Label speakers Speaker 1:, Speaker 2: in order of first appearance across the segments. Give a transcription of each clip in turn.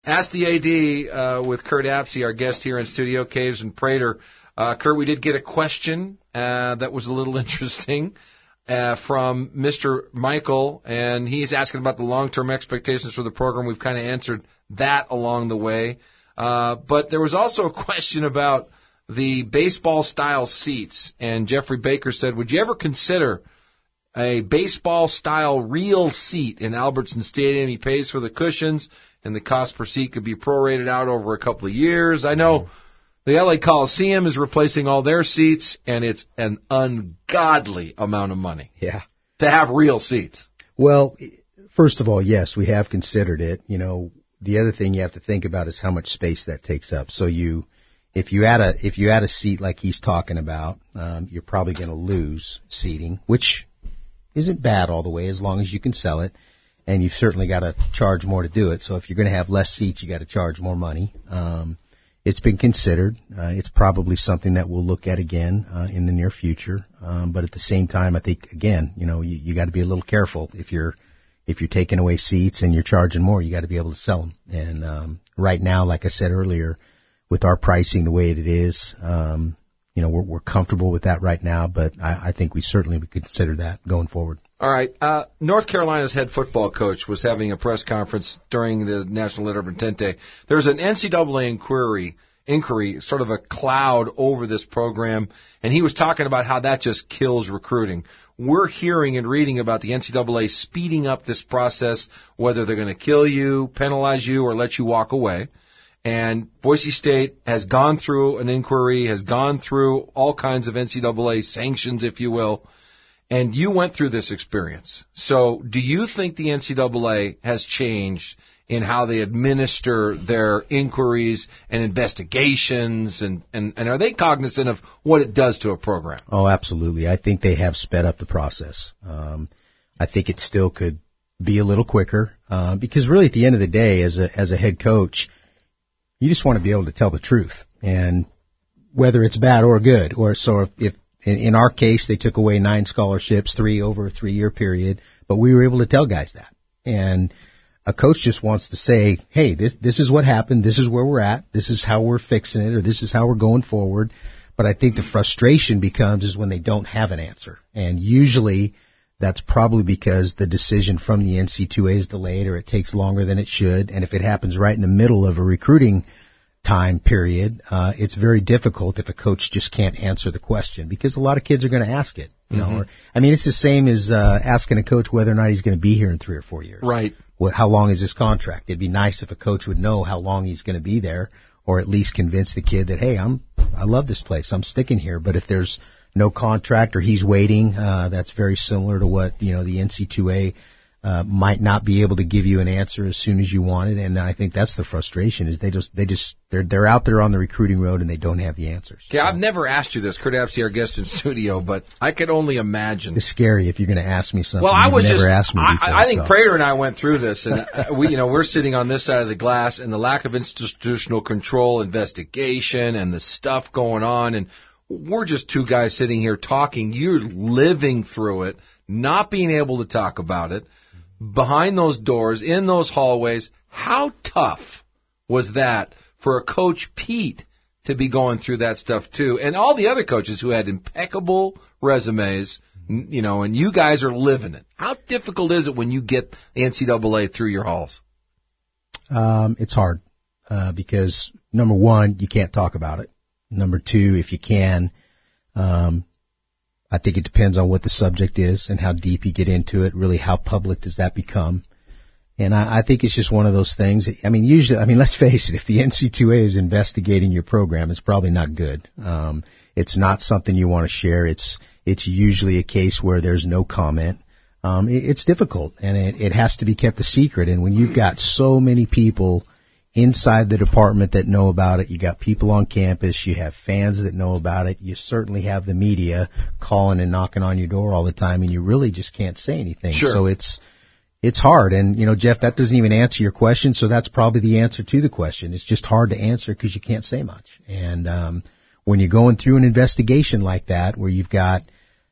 Speaker 1: Ask the AD with Curt Apsey, our guest here in studio, Caves and Prater. Curt, we did get a question that was a little interesting from Mr. Michael, and he's asking about the long-term expectations for the program. We've kind of answered that along the way. But there was also a question about the baseball-style seats, and Jeffrey Baker said, would you ever consider a baseball-style real seat in Albertson Stadium? He pays for the cushions, and the cost per seat could be prorated out over a couple of years. I know the LA Coliseum is replacing all their seats, and it's an ungodly amount of money to have real seats.
Speaker 2: Well, first of all, yes, we have considered it. You know, the other thing you have to think about is how much space that takes up. So if you add a seat like he's talking about, you're probably going to lose seating, which isn't bad all the way as long as you can sell it. And you've certainly got to charge more to do it. So if you're going to have less seats, you got to charge more money. It's been considered. It's probably something that we'll look at again in the near future. But at the same time, I think again, you know, you got to be a little careful if you're taking away seats and you're charging more. You got to be able to sell them. And right now, like I said earlier, with our pricing the way it is, you know, we're comfortable with that right now. But I think we certainly would consider that going forward.
Speaker 1: All right. North Carolina's head football coach was having a press conference during the National Letter of Intent. There's an NCAA inquiry, sort of a cloud over this program, and he was talking about how that just kills recruiting. We're hearing and reading about the NCAA speeding up this process, whether they're going to kill you, penalize you, or let you walk away. And Boise State has gone through an inquiry, has gone through all kinds of NCAA sanctions, if you will. And you went through this experience. So do you think the NCAA has changed in how they administer their inquiries and investigations? And are they cognizant of what it does to a program?
Speaker 2: Oh, absolutely. I think they have sped up the process. I think it still could be a little quicker because really at the end of the day, as a head coach, you just want to be able to tell the truth. And whether it's bad or good, or so if in our case, they took away 9 scholarships, 3 over a 3-year period, but we were able to tell guys that. And a coach just wants to say, hey, this is what happened, this is where we're at, this is how we're fixing it, or this is how we're going forward. But I think the frustration becomes when they don't have an answer. And usually that's probably because the decision from the NC2A is delayed or it takes longer than it should. And if it happens right in the middle of a recruiting time period, it's very difficult if a coach just can't answer the question because a lot of kids are going to ask it. You know, I mean, it's the same as asking a coach whether or not he's going to be here in 3 or 4 years.
Speaker 1: Right.
Speaker 2: How long is his contract? It'd be nice if a coach would know how long he's going to be there, or at least convince the kid that, hey, I love this place, I'm sticking here. But if there's no contract or he's waiting, that's very similar to what, you know, the NC2A might not be able to give you an answer as soon as you want it. And I think that's the frustration is they're out there on the recruiting road and they don't have the answers.
Speaker 1: Yeah, so. I've never asked you this, Curt Apsey, our guest in studio, but I could only imagine.
Speaker 2: It's scary if you're going to ask me something.
Speaker 1: Well,
Speaker 2: asked me before,
Speaker 1: I think Prater and I went through this, and we're sitting on this side of the glass, and the lack of institutional control, investigation, and the stuff going on, and we're just 2 guys sitting here talking. You're living through it, not being able to talk about it. Behind those doors, in those hallways, how tough was that for a Coach Pete to be going through that stuff too? And all the other coaches who had impeccable resumes, you know, and you guys are living it. How difficult is it when you get the NCAA through your halls?
Speaker 2: It's hard because, number one, you can't talk about it. Number 2, if you can, I think it depends on what the subject is and how deep you get into it. Really, how public does that become? And I think it's just one of those things. I mean, usually, let's face it, if the NC2A is investigating your program, it's probably not good. It's not something you want to share. It's usually a case where there's no comment. It's difficult, and it has to be kept a secret. And when you've got so many people inside the department that know about it, you got people on campus, you have fans that know about it, you certainly have the media calling and knocking on your door all the time, and you really just can't say anything.
Speaker 1: Sure.
Speaker 2: So it's hard. And, you know, Jeff, that doesn't even answer your question, so that's probably the answer to the question. It's just hard to answer because you can't say much. And when you're going through an investigation like that, where you've got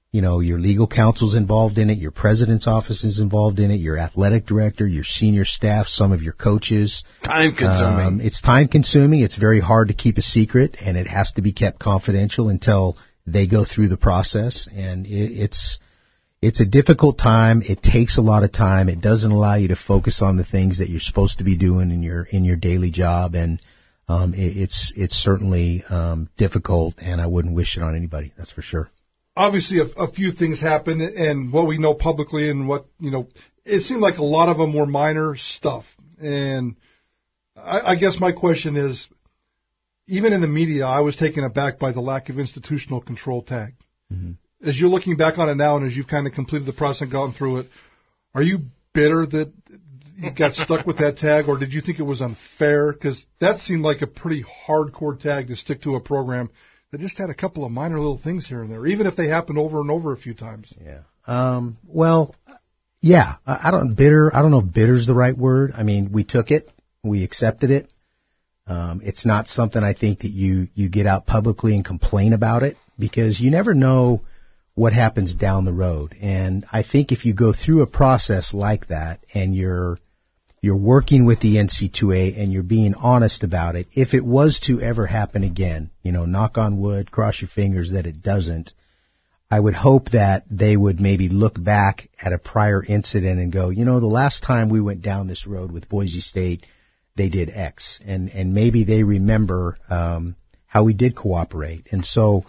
Speaker 2: Your legal counsel's involved in it, your president's office is involved in it, your athletic director, your senior staff, some of your coaches.
Speaker 1: Time consuming.
Speaker 2: It's time consuming. It's very hard to keep a secret, and it has to be kept confidential until they go through the process. And it's a difficult time. It takes a lot of time. It doesn't allow you to focus on the things that you're supposed to be doing in your daily job. And it's certainly difficult, and I wouldn't wish it on anybody. That's for sure.
Speaker 3: Obviously, a few things happened, and what we know publicly and what, it seemed like a lot of them were minor stuff. And I guess my question is, even in the media, I was taken aback by the lack of institutional control tag. Mm-hmm. As you're looking back on it now and as you've kind of completed the process and gone through it, are you bitter that you got stuck with that tag, or did you think it was unfair? Because that seemed like a pretty hardcore tag to stick to a program that just had a couple of minor little things here and there, even if they happened over and over a few times.
Speaker 2: Yeah. Well, yeah. I don't know if bitter is the right word. I mean, we took it, we accepted it. It's not something I think that you get out publicly and complain about it, because you never know what happens down the road. And I think if you go through a process like that and you're working with the NC2A and you're being honest about it, if it was to ever happen again, knock on wood, cross your fingers that it doesn't, I would hope that they would maybe look back at a prior incident and go, the last time we went down this road with Boise State, they did X. And maybe they remember how we did cooperate. And so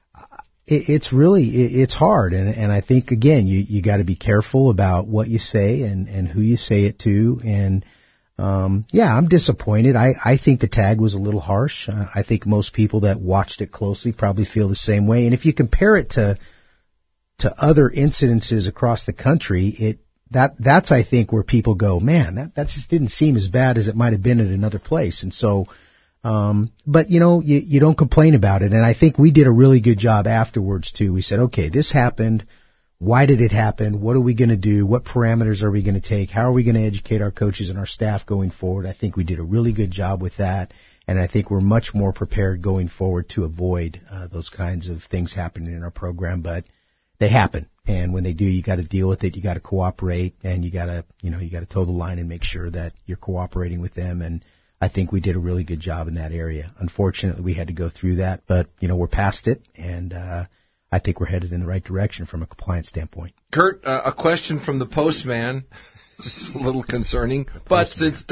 Speaker 2: it's hard. And I think, again, you got to be careful about what you say and who you say it to. And, I'm disappointed. I think the tag was a little harsh. I think most people that watched it closely probably feel the same way. And if you compare it to other incidences across the country, that's, I think, where people go, man, that just didn't seem as bad as it might have been at another place. And so, but you don't complain about it. And I think we did a really good job afterwards too. We said, okay, this happened. Why did it happen? What are we going to do? What parameters are we going to take? How are we going to educate our coaches and our staff going forward? I think we did a really good job with that. And I think we're much more prepared going forward to avoid those kinds of things happening in our program. But they happen. And when they do, you got to deal with it. You got to cooperate, and you got to toe the line and make sure that you're cooperating with them. And I think we did a really good job in that area. Unfortunately, we had to go through that, but we're past it, and I think we're headed in the right direction from a compliance standpoint.
Speaker 1: Kurt, a question from the postman. This is a little concerning, but since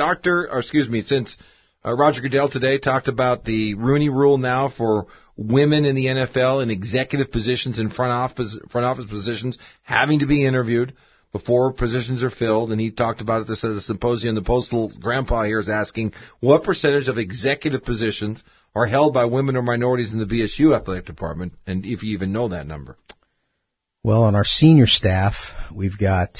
Speaker 1: Roger Goodell today talked about the Rooney Rule now for women in the NFL in executive positions and front office positions having to be interviewed before positions are filled, and he talked about it at the symposium. The postal grandpa here is asking, what percentage of executive positions are held by women or minorities in the BSU athletic department, and if you even know that number?
Speaker 2: Well, on our senior staff, we've got,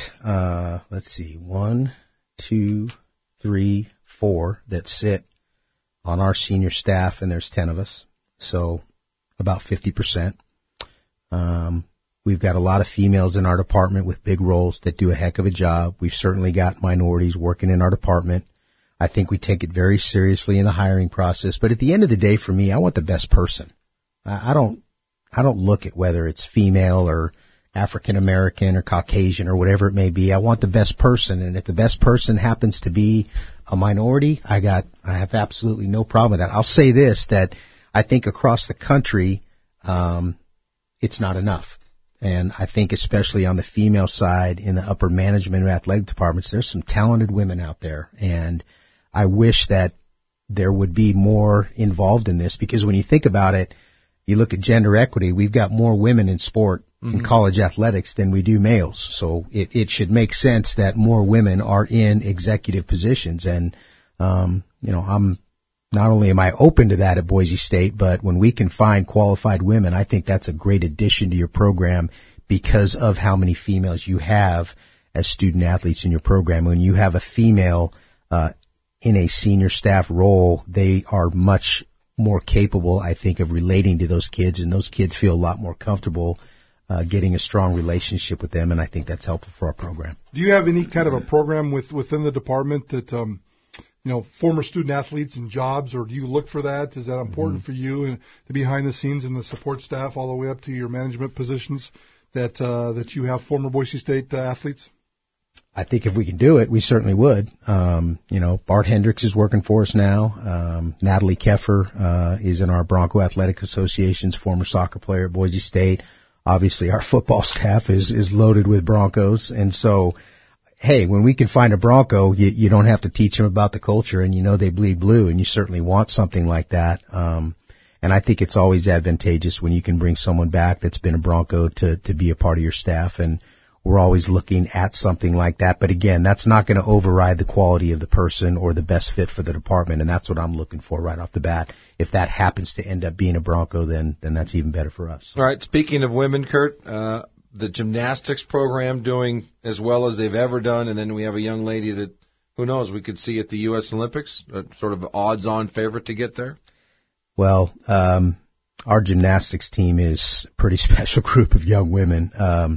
Speaker 2: 1, 2, 3, 4 that sit on our senior staff, and there's 10 of us, so about 50%. We've got a lot of females in our department with big roles that do a heck of a job. We've certainly got minorities working in our department. I think we take it very seriously in the hiring process. But at the end of the day, for me, I want the best person. I don't look at whether it's female or African American or Caucasian or whatever it may be. I want the best person, and if the best person happens to be a minority, I have absolutely no problem with that. I'll say this, that I think across the country, it's not enough. And I think especially on the female side in the upper management of athletic departments, there's some talented women out there. And I wish that there would be more involved in this, because when you think about it, you look at gender equity, we've got more women in sport, in college athletics, than we do males. So it should make sense that more women are in executive positions. And, not only am I open to that at Boise State, but when we can find qualified women, I think that's a great addition to your program because of how many females you have as student athletes in your program. When you have a female in a senior staff role, they are much more capable, I think, of relating to those kids, and those kids feel a lot more comfortable getting a strong relationship with them, and I think that's helpful for our program.
Speaker 3: Do you have any kind of a program within the department that former student athletes and jobs, or do you look for that? Is that important for you and the behind the scenes and the support staff all the way up to your management positions that you have former Boise State athletes?
Speaker 2: I think if we can do it, we certainly would. Bart Hendricks is working for us now. Natalie Keffer is in our Bronco Athletic Association's former soccer player at Boise State. Obviously, our football staff is loaded with Broncos. And so, hey, when we can find a Bronco, you don't have to teach them about the culture, and they bleed blue, and you certainly want something like that. And I think it's always advantageous when you can bring someone back that's been a Bronco to be a part of your staff, and we're always looking at something like that. But again, that's not going to override the quality of the person or the best fit for the department, and that's what I'm looking for right off the bat. If that happens to end up being a Bronco, then that's even better for us.
Speaker 1: All right, speaking of women, Kurt, the gymnastics program doing as well as they've ever done, and then we have a young lady that, who knows, we could see at the U.S. Olympics, sort of odds-on favorite to get there.
Speaker 2: Well, our gymnastics team is a pretty special group of young women.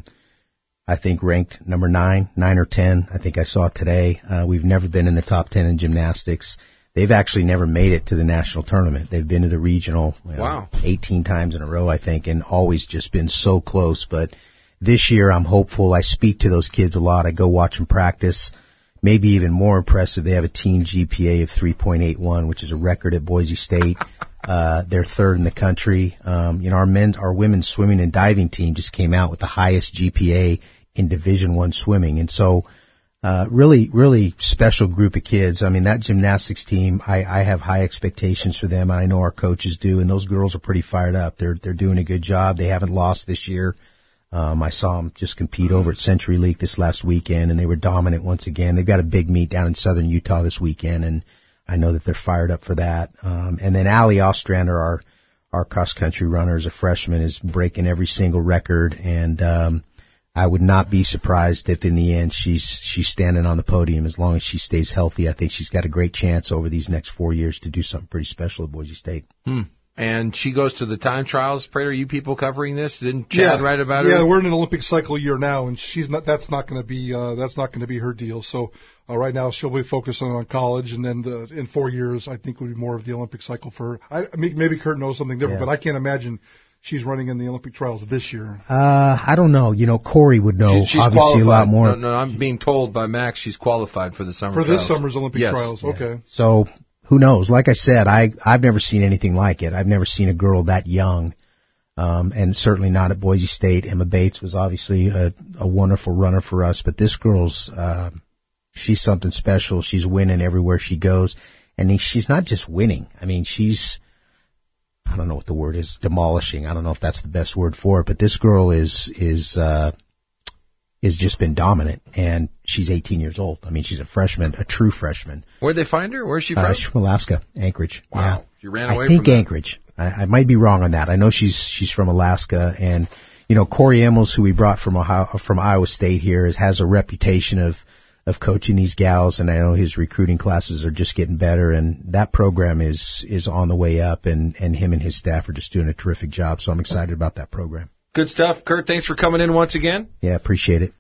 Speaker 2: I think ranked number 9 or 10. I think I saw it today. We've never been in the top 10 in gymnastics. They've actually never made it to the national tournament. They've been to the regional 18 times in a row, I think, and always just been so close. But this year I'm hopeful. I speak to those kids a lot. I go watch them practice. Maybe even more impressive, they have a team GPA of 3.81, which is a record at Boise State. They're third in the country. Our women's swimming and diving team just came out with the highest GPA in Division I swimming. And so, really, really special group of kids. I mean, that gymnastics team, I have high expectations for them. I know our coaches do, and those girls are pretty fired up. They're doing a good job. They haven't lost this year. I saw them just compete over at Century League this last weekend, and they were dominant once again. They've got a big meet down in southern Utah this weekend, and I know that they're fired up for that. And then Allie Ostrander, our cross-country runner, as a freshman, is breaking every single record, and I would not be surprised if in the end she's standing on the podium as long as she stays healthy. I think she's got a great chance over these next 4 years to do something pretty special at Boise State.
Speaker 1: And she goes to the time trials. Prater, are you people covering this? Didn't Chad write about her?
Speaker 3: Yeah, we're in an Olympic cycle year now, and she's not. That's not going to be her deal. So right now she'll be focusing on college, and then in 4 years I think will be more of the Olympic cycle for her. Maybe Kurt knows something different, but I can't imagine she's running in the Olympic trials this year.
Speaker 2: I don't know. Corey would know
Speaker 1: she's
Speaker 2: obviously
Speaker 1: qualified.
Speaker 2: A lot more.
Speaker 1: No, I'm being told by Max she's qualified for the summer trials.
Speaker 3: For this summer's Olympic trials.
Speaker 2: Yeah.
Speaker 3: Okay.
Speaker 2: So who knows? Like I said, I've never seen anything like it. I've never seen a girl that young, and certainly not at Boise State. Emma Bates was obviously a wonderful runner for us, but this girl's she's something special. She's winning everywhere she goes, and she's not just winning. I mean, she's, I don't know what the word is, demolishing. I don't know if that's the best word for it, but this girl is just been dominant, and she's 18 years old. I mean, she's a freshman, a true freshman.
Speaker 1: Where'd they find her? Where's she from?
Speaker 2: She's from Alaska, Anchorage.
Speaker 1: Wow.
Speaker 2: Yeah.
Speaker 1: You ran away
Speaker 2: I think
Speaker 1: from
Speaker 2: Anchorage. I might be wrong on that. I know she's from Alaska, and Corey Emmels, who we brought from Iowa State here, has a reputation of coaching these gals, and I know his recruiting classes are just getting better, and that program is on the way up, and him and his staff are just doing a terrific job. So I'm excited about that program.
Speaker 1: Good stuff. Kurt, thanks for coming in once again.
Speaker 2: Yeah, appreciate it.